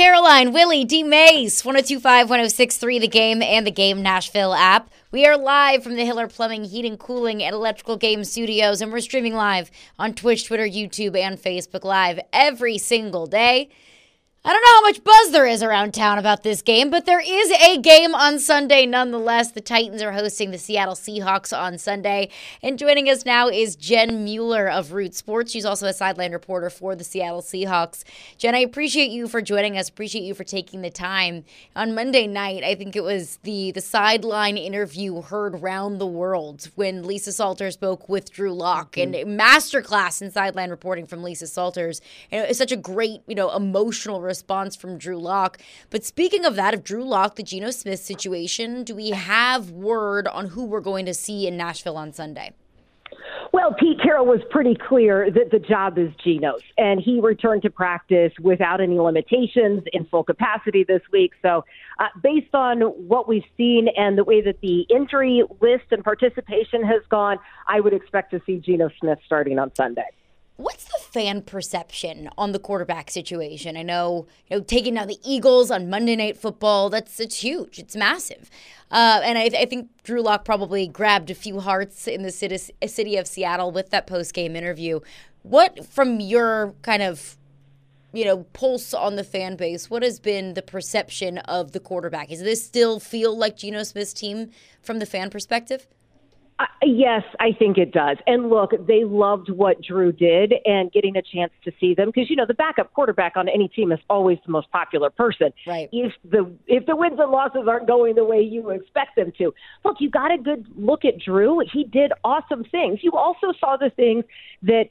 Caroline, Willie, D. Mays, 102.5, 106.3 The Game and The Game Nashville app. We are live from the Hiller Plumbing, Heating, Cooling, and Electrical Game Studios, and we're streaming live on Twitch, Twitter, YouTube, and Facebook Live every single day. I don't know how much buzz there is around town about this game, but there is a game on Sunday nonetheless. The Titans are hosting the Seattle Seahawks on Sunday. And joining us now is Jen Mueller of Root Sports. She's also a sideline reporter for the Seattle Seahawks. Jen, I appreciate you for joining us. Appreciate you for taking the time. On Monday night, I think it was the sideline interview heard round the world when Lisa Salter spoke with Drew Lock. And a masterclass in sideline reporting from Lisa Salters. And it was such a great, emotional response from Drew Lock. But speaking of that, of Drew Lock, the Geno Smith situation, do we have word on who we're going to see in Nashville on Sunday? Well, Pete Carroll was pretty clear that the job is Geno's, and he returned to practice without any limitations in full capacity this week. So based on what we've seen and the way that the injury list and participation has gone, I would expect to see Geno Smith starting on Sunday. What's the fan perception on the quarterback situation? I know, taking down the Eagles on Monday Night Football, it's huge. It's massive. And I think Drew Lock probably grabbed a few hearts in the city of Seattle with that post-game interview. What, from your kind of, pulse on the fan base, what has been the perception of the quarterback? Does this still feel like Geno Smith's team from the fan perspective? Yes, I think it does. And look, they loved what Drew did and getting a chance to see them because, the backup quarterback on any team is always the most popular person. Right. If the wins and losses aren't going the way you expect them to. Look, you got a good look at Drew. He did awesome things. You also saw the things that,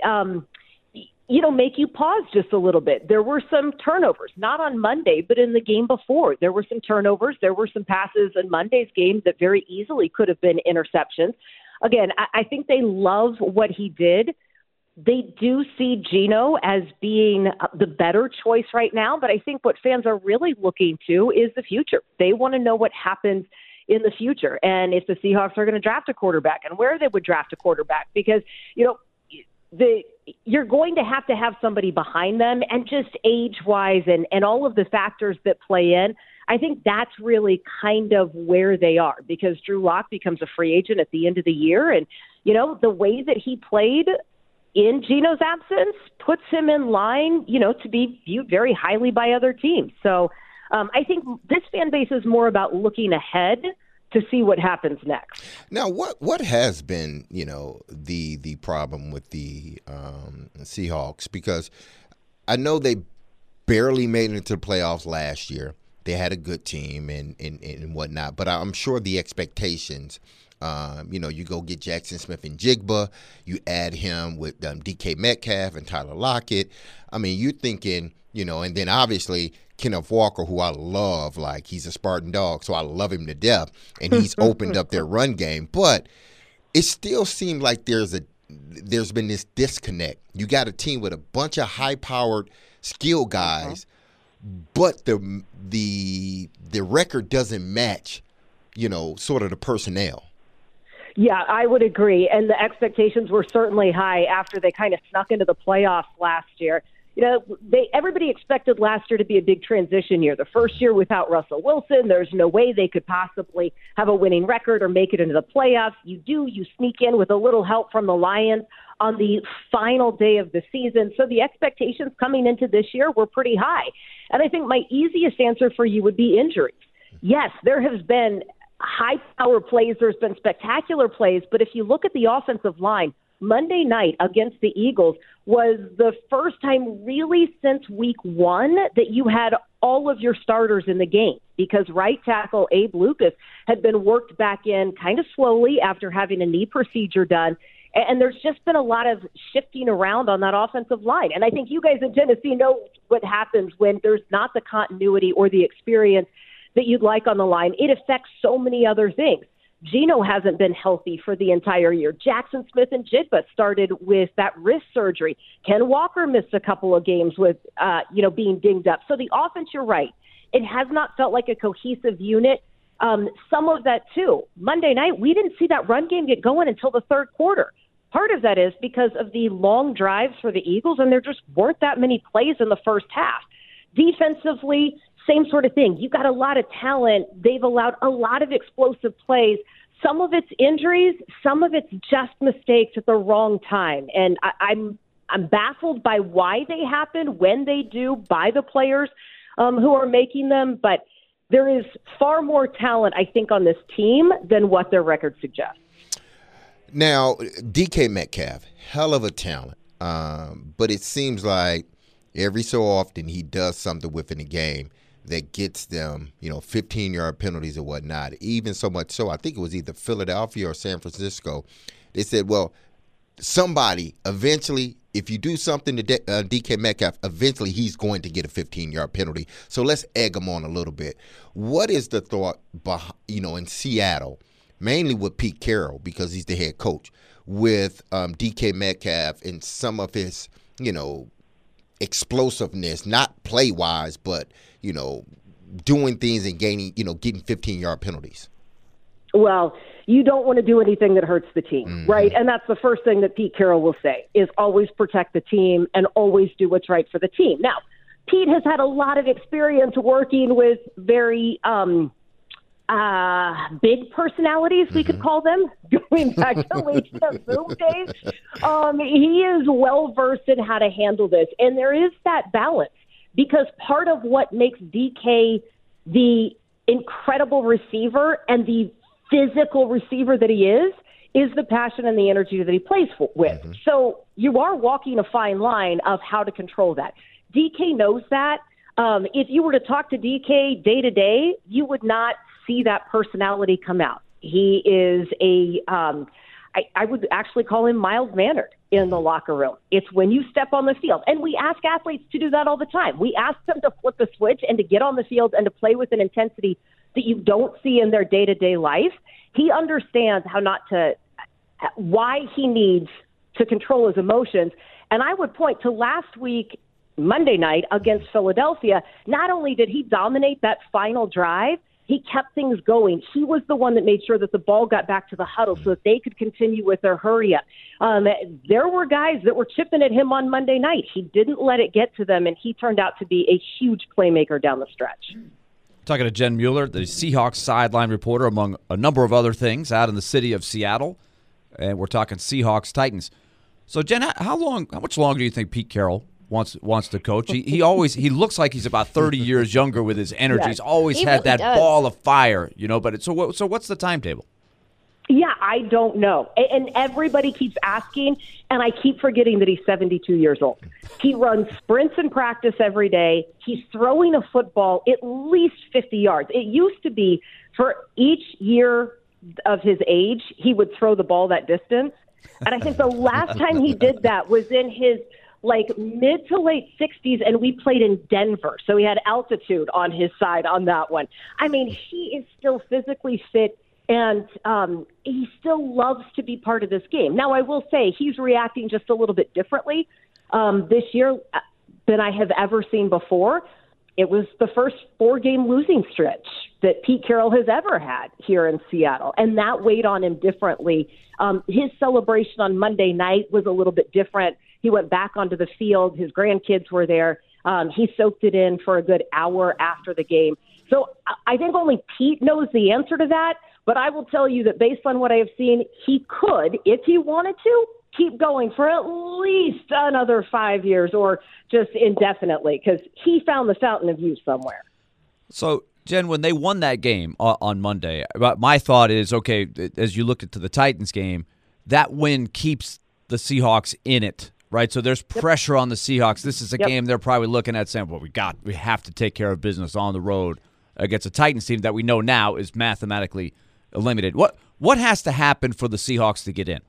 make you pause just a little bit. There were some turnovers, not on Monday, but in the game before. There were some turnovers. There were some passes in Monday's game that very easily could have been interceptions. Again, I think they love what he did. They do see Geno as being the better choice right now, but I think what fans are really looking to is the future. They want to know what happens in the future and if the Seahawks are going to draft a quarterback and where they would draft a quarterback because, you're going to have somebody behind them and just age-wise and all of the factors that play in. I think that's really kind of where they are because Drew Lock becomes a free agent at the end of the year. And, the way that he played in Geno's absence puts him in line, to be viewed very highly by other teams. So I think this fan base is more about looking ahead to see what happens next. Now, what has been, the problem with the Seahawks? Because I know they barely made it into the playoffs last year. They had a good team and whatnot, but I'm sure the expectations, you go get Jackson Smith and Jigba, you add him with DK Metcalf and Tyler Lockett. I mean, you're thinking, and then obviously Kenneth Walker, who I love, like he's a Spartan dog, so I love him to death, and he's opened up their run game. But it still seemed like there's been this disconnect. You got a team with a bunch of high-powered skill guys, but the record doesn't match, sort of the personnel. Yeah, I would agree. And the expectations were certainly high after they kind of snuck into the playoffs last year. Everybody expected last year to be a big transition year. The first year without Russell Wilson, there's no way they could possibly have a winning record or make it into the playoffs. You sneak in with a little help from the Lions on the final day of the season. So the expectations coming into this year were pretty high. And I think my easiest answer for you would be injuries. Yes, there has been high-power plays. There's been spectacular plays. But if you look at the offensive line, Monday night against the Eagles was the first time really since week 1 that you had all of your starters in the game because right tackle Abe Lucas had been worked back in kind of slowly after having a knee procedure done. And there's just been a lot of shifting around on that offensive line. And I think you guys in Tennessee know what happens when there's not the continuity or the experience that you'd like on the line. It affects so many other things. Geno hasn't been healthy for the entire year. Jackson Smith and Jigba started with that wrist surgery. Ken Walker missed a couple of games with, being dinged up. So the offense, you're right. It has not felt like a cohesive unit. Some of that, too. Monday night, we didn't see that run game get going until the third quarter. Part of that is because of the long drives for the Eagles, and there just weren't that many plays in the first half. Defensively, same sort of thing. You've got a lot of talent. They've allowed a lot of explosive plays. Some of it's injuries, some of it's just mistakes at the wrong time. And I'm baffled by why they happen, when they do, by the players who are making them. But there is far more talent, I think, on this team than what their record suggests. Now, DK Metcalf, hell of a talent. But it seems like every so often he does something within a game that gets them, 15-yard penalties or whatnot. Even so much so, I think it was either Philadelphia or San Francisco. They said, well, somebody eventually, if you do something to DK Metcalf, eventually he's going to get a 15-yard penalty. So let's egg him on a little bit. What is the thought, in Seattle, mainly with Pete Carroll because he's the head coach, with DK Metcalf and some of his, explosiveness, not play-wise, but, doing things and getting 15-yard penalties? Well, you don't want to do anything that hurts the team, right? And that's the first thing that Pete Carroll will say, is always protect the team and always do what's right for the team. Now, Pete has had a lot of experience working with very big personalities, we could call them, going back to Legion of Boom days. He is well-versed in how to handle this. And there is that balance, because part of what makes DK the incredible receiver and the physical receiver that he is the passion and the energy that he plays with. So you are walking a fine line of how to control that. DK knows that. If you were to talk to DK day to day, you would not see that personality come out. He is I would actually call him mild-mannered in the locker room. It's when you step on the field. And we ask athletes to do that all the time. We ask them to flip the switch and to get on the field and to play with an intensity that you don't see in their day-to-day life. He understands why he needs to control his emotions. And I would point to last week, Monday night, against Philadelphia. Not only did he dominate that final drive, he kept things going. He was the one that made sure that the ball got back to the huddle so that they could continue with their hurry up. There were guys that were chipping at him on Monday night. He didn't let it get to them, and he turned out to be a huge playmaker down the stretch. Talking to Jen Mueller, the Seahawks sideline reporter, among a number of other things, out in the city of Seattle. And we're talking Seahawks-Titans. So, Jen, how much longer do you think Pete Carroll wants to coach? He looks like he's about 30 years younger with his energy. He's always had that ball of fire, But so what's the timetable? Yeah, I don't know. And everybody keeps asking, and I keep forgetting that he's 72 years old. He runs sprints in practice every day. He's throwing a football at least 50 yards. It used to be for each year of his age, he would throw the ball that distance. And I think the last time he did that was in his mid to late 60s, and we played in Denver. So he had altitude on his side on that one. I mean, he is still physically fit, and he still loves to be part of this game. Now, I will say he's reacting just a little bit differently this year than I have ever seen before. It was the first 4-game losing stretch that Pete Carroll has ever had here in Seattle, and that weighed on him differently. His celebration on Monday night was a little bit different. He went back onto the field. His grandkids were there. He soaked it in for a good hour after the game. So I think only Pete knows the answer to that, but I will tell you that based on what I have seen, he could, if he wanted to, keep going for at least another 5 years or just indefinitely, because he found the fountain of youth somewhere. So, Jen, when they won that game on Monday, my thought is, okay, as you look into the Titans game, that win keeps the Seahawks in it, right? So there's pressure on the Seahawks. This is a game they're probably looking at saying, well, we have to take care of business on the road against a Titans team that we know now is mathematically eliminated. What has to happen for the Seahawks to get in?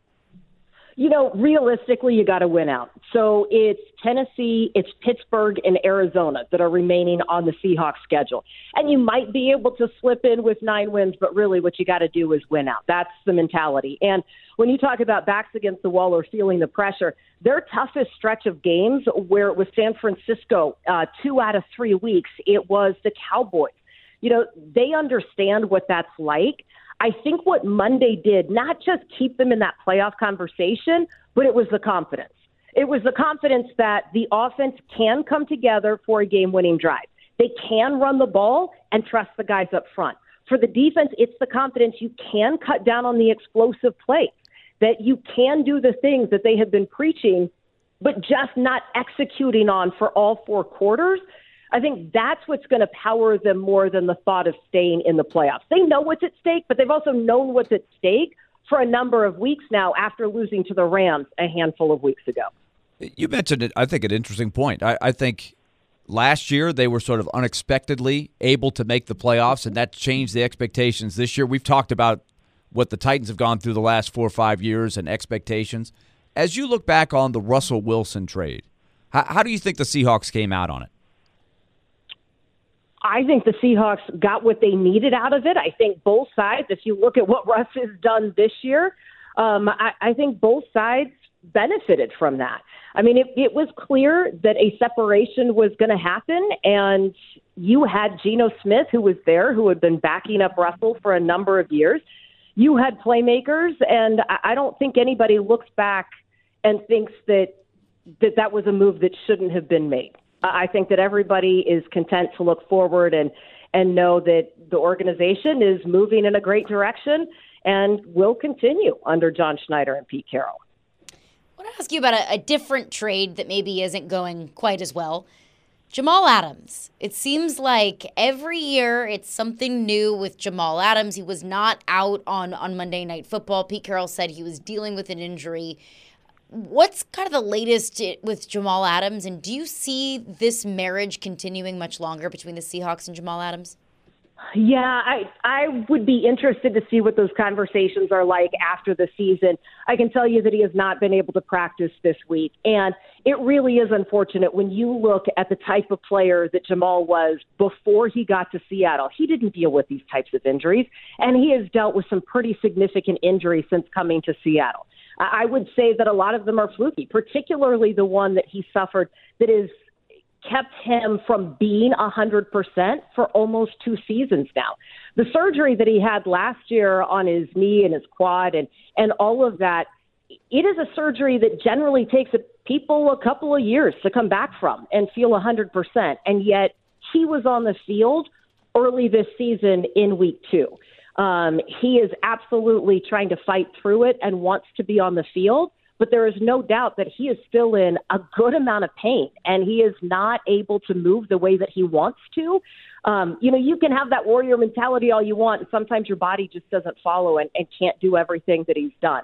Realistically, you got to win out. So it's Tennessee, it's Pittsburgh, and Arizona that are remaining on the Seahawks schedule. And you might be able to slip in with 9 wins, but really what you got to do is win out. That's the mentality. And when you talk about backs against the wall or feeling the pressure, their toughest stretch of games, where it was San Francisco 2 out of 3 weeks, it was the Cowboys. They understand what that's like. I think what Monday did, not just keep them in that playoff conversation, but it was the confidence. It was the confidence that the offense can come together for a game-winning drive. They can run the ball and trust the guys up front. For the defense, it's the confidence you can cut down on the explosive plays, that you can do the things that they have been preaching, but just not executing on for all 4 quarters. I think that's what's going to power them more than the thought of staying in the playoffs. They know what's at stake, but they've also known what's at stake for a number of weeks now after losing to the Rams a handful of weeks ago. You mentioned it, I think, an interesting point. I think last year they were sort of unexpectedly able to make the playoffs, and that changed the expectations. This year we've talked about what the Titans have gone through the last 4 or 5 years and expectations. As you look back on the Russell Wilson trade, how do you think the Seahawks came out on it? I think the Seahawks got what they needed out of it. I think both sides, if you look at what Russ has done this year, I think both sides benefited from that. I mean, it was clear that a separation was going to happen, and you had Geno Smith, who was there, who had been backing up Russell for a number of years. You had playmakers, and I don't think anybody looks back and thinks that was a move that shouldn't have been made. I think that everybody is content to look forward and know that the organization is moving in a great direction and will continue under John Schneider and Pete Carroll. I want to ask you about a different trade that maybe isn't going quite as well. Jamal Adams. It seems like every year it's something new with Jamal Adams. He was not out on Monday Night Football. Pete Carroll said he was dealing with an injury. What's kind of the latest with Jamal Adams, and do you see this marriage continuing much longer between the Seahawks and Jamal Adams? Yeah, I would be interested to see what those conversations are like after the season. I can tell you that he has not been able to practice this week, and it really is unfortunate when you look at the type of player that Jamal was before he got to Seattle. He didn't deal with these types of injuries, and he has dealt with some pretty significant injuries since coming to Seattle. I would say that a lot of them are fluky, particularly the one that he suffered that has kept him from being 100% for almost 2 seasons now. The surgery that he had last year on his knee and his quad and all of that, it is a surgery that generally takes people a couple of years to come back from and feel 100%. And yet he was on the field early this season in week 2. He is absolutely trying to fight through it and wants to be on the field, but there is no doubt that he is still in a good amount of pain, and he is not able to move the way that he wants to. You can have that warrior mentality all you want, and sometimes your body just doesn't follow and can't do everything that he's done.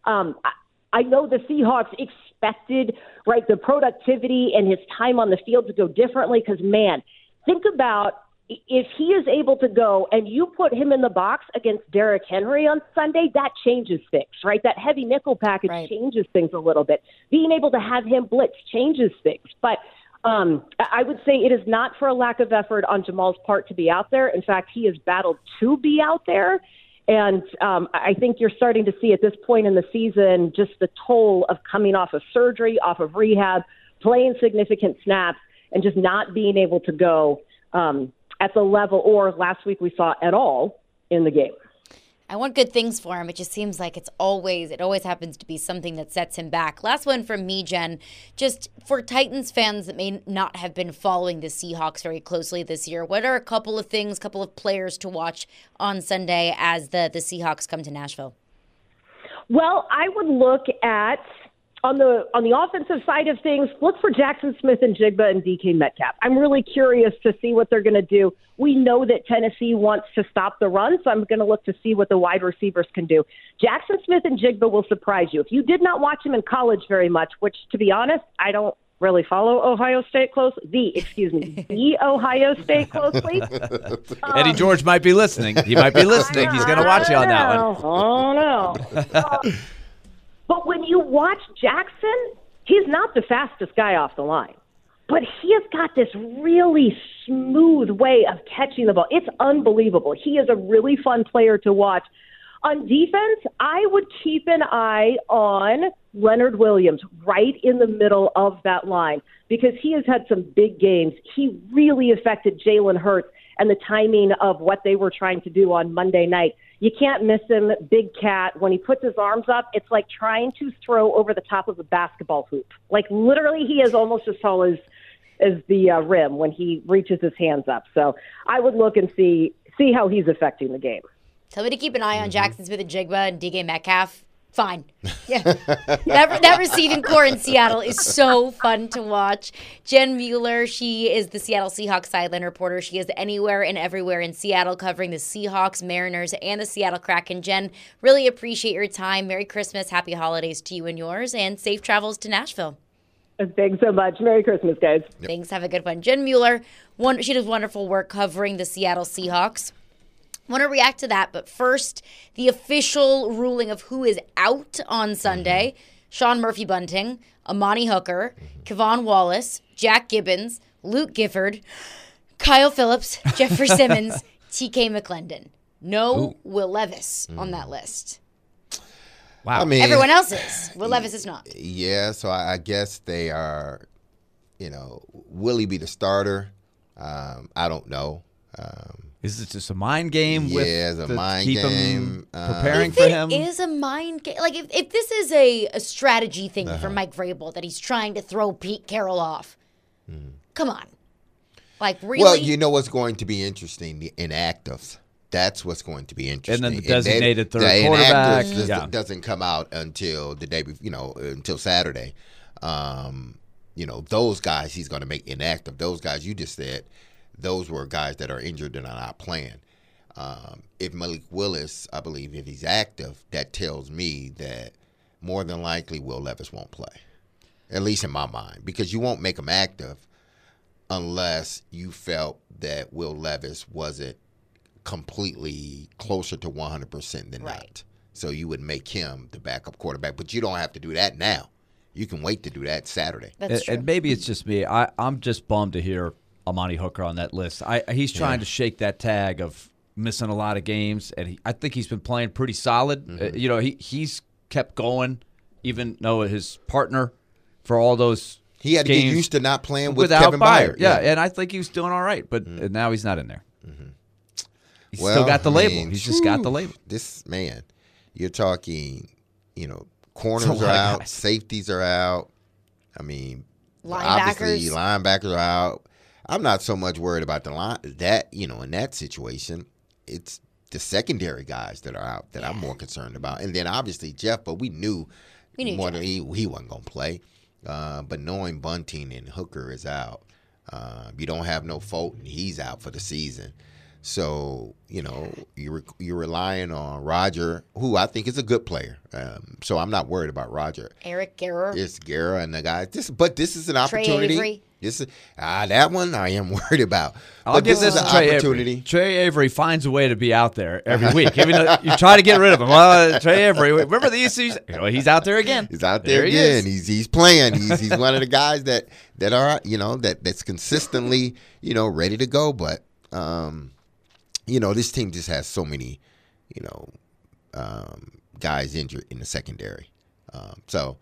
I know the Seahawks expected, right, the productivity and his time on the field to go differently because, man, think about if he is able to go and you put him in the box against Derrick Henry on Sunday, that changes things, right? That heavy nickel package changes things a little bit. Being able to have him blitz changes things. But I would say it is not for a lack of effort on Jamal's part to be out there. In fact, he has battled to be out there. And I think you're starting to see at this point in the season just the toll of coming off of surgery, off of rehab, playing significant snaps, and just not being able to go at the level, or last week we saw at all in the game. I want good things for him. It just seems like it always happens to be something that sets him back. Last one from me, Jen. Just for Titans fans that may not have been following the Seahawks very closely this year, what are a couple of things, couple of players to watch on Sunday as the Seahawks come to Nashville? Well, I would look at on the offensive side of things, look for Jackson Smith-Njigba and DK Metcalf. I'm really curious to see what they're going to do. We know that Tennessee wants to stop the run, so I'm going to look to see what the wide receivers can do. Jackson Smith-Njigba will surprise you. If you did not watch him in college very much, which, to be honest, I don't really follow Ohio State the Ohio State closely. Eddie George might be listening. He might be listening. He's going to watch you on that one. Oh, no. But when you watch Jackson, he's not the fastest guy off the line. But he has got this really smooth way of catching the ball. It's unbelievable. He is a really fun player to watch. On defense, I would keep an eye on Leonard Williams right in the middle of that line because he has had some big games. He really affected Jalen Hurts and the timing of what they were trying to do on Monday night. You can't miss him, big cat. When he puts his arms up, it's like trying to throw over the top of a basketball hoop. Like literally he is almost as tall as the rim when he reaches his hands up. So I would look and see how he's affecting the game. Tell me to keep an eye on Jackson Smith-Njigba and DK Metcalf. Fine. Yeah. that receiving core in Seattle is so fun to watch. Jen Mueller, she is the Seattle Seahawks sideline reporter. She is anywhere and everywhere in Seattle covering the Seahawks, Mariners, and the Seattle Kraken. Jen, really appreciate your time. Merry Christmas, happy holidays to you and yours, and safe travels to Nashville. Thanks so much. Merry Christmas, guys. Yep. Thanks. Have a good one. Jen Mueller, she does wonderful work covering the Seattle Seahawks. I want to react to that, but first, the official ruling of who is out on Sunday. Sean Murphy-Bunting, Amani Hooker, Kevon Wallace, Jack Gibbons, Luke Gifford, Kyle Phillips, Jeffrey Simmons, TK McClendon. No Will Levis on that list. Wow. I mean, everyone else is. Will Levis is not. Yeah, so I guess they are, will he be the starter? I don't know. Is it just a mind game? It's a mind game. Preparing for him? It is a mind game. Like, if this is a strategy thing for Mike Vrabel, that he's trying to throw Pete Carroll off, come on. Like, really? Well, you know what's going to be interesting? The inactives. That's what's going to be interesting. And then the designated third quarterback. Doesn't come out until the day, until Saturday. Those guys he's going to make inactive. Those guys you just said, those were guys that are injured and are not playing. If Malik Willis, I believe, if he's active, that tells me that more than likely Will Levis won't play, at least in my mind, because you won't make him active unless you felt that Will Levis wasn't completely closer to 100% than not. So you would make him the backup quarterback, but you don't have to do that now. You can wait to do that Saturday. That's true. And maybe it's just me. I'm just bummed to hear Amani Hooker on that list. He's trying to shake that tag of missing a lot of games, and I think he's been playing pretty solid. He's kept going, even though his partner for all those he had to games get used to not playing with without Kevin Byard. Yeah, and I think he was doing all right, but now he's not in there. He's still got the label. He's just got the label. This man, you're talking, corners are out, guys. Safeties are out. I mean, Linebackers. obviously linebackers are out. I'm not so much worried about the line that in that situation. It's the secondary guys that are out that I'm more concerned about, and then obviously Jeff. But we knew more than he wasn't going to play. But knowing Bunting and Hooker is out, you don't have no Fulton. He's out for the season. So, you're relying on Roger, who I think is a good player. So I'm not worried about Roger. Eric Guerra. It's Guerra and the guys. But this is an opportunity. Trey Avery. That one I am worried about. I'll But give this is this an to Trey opportunity. Avery. Trey Avery finds a way to be out there every week. Even though you try to get rid of him. Well, Trey Avery, remember the issues? He's out there again. He's out there again. He's playing. He's one of the guys that are that's consistently ready to go. But this team just has so many guys injured in the secondary. So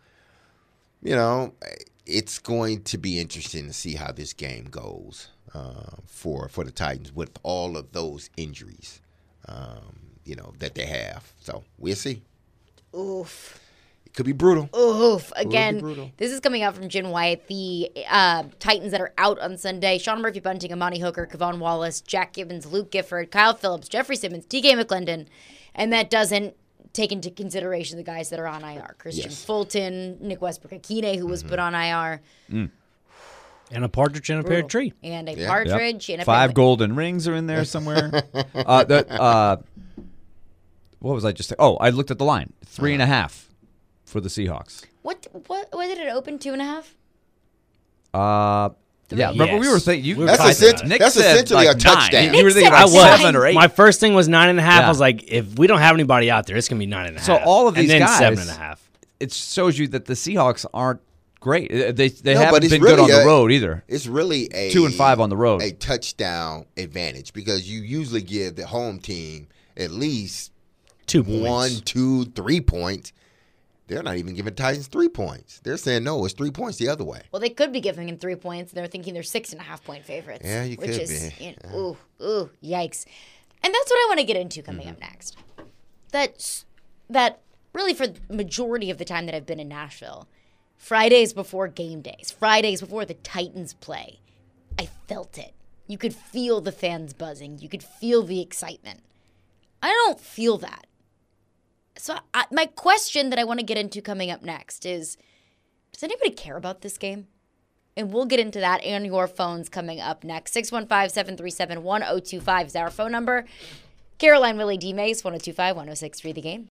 it's going to be interesting to see how this game goes for the Titans with all of those injuries, that they have. So we'll see. Oof. It could be brutal. Oof. Again, this is coming out from Jen Wyatt. The Titans that are out on Sunday: Sean Murphy-Bunting, Amani Hooker, Kevon Wallace, Jack Gibbons, Luke Gifford, Kyle Phillips, Jeffrey Simmons, TK McClendon. And that doesn't take into consideration the guys that are on IR. Christian Fulton, Nick Westbrook-Akine, who was put on IR. And a partridge in a pear tree. And a partridge in a 5 golden rings are in there somewhere. What was I just saying? Oh, I looked at the line. 3.5 for the Seahawks. What did it open? 2.5? Yeah, remember we were thinking. That's essentially a touchdown. You were thinking about 7 or 8. My first thing was 9.5. Yeah. I was like, if we don't have anybody out there, it's gonna be 9.5. So all of these and then guys, 7.5. It shows you that the Seahawks aren't great. They No, haven't but it's been really good on the road either. It's really a 2 and 5 on the road. a touchdown advantage because you usually give the home team at least 2 points. 1, 2, 3 points. They're not even giving Titans 3 points. They're saying, no, it's 3 points the other way. Well, they could be giving him 3 points. They're thinking they're 6.5-point favorites. Yeah, you which could is, be. You know, ooh, yikes. And that's what I want to get into coming up next. That really for the majority of the time that I've been in Nashville, Fridays before game days, Fridays before the Titans play, I felt it. You could feel the fans buzzing. You could feel the excitement. I don't feel that. So my question that I want to get into coming up next is, does anybody care about this game? And we'll get into that and your phones coming up next. 615-737-1025 is our phone number. Caroline, Willie, D. Mace, 1025-1063 The Game.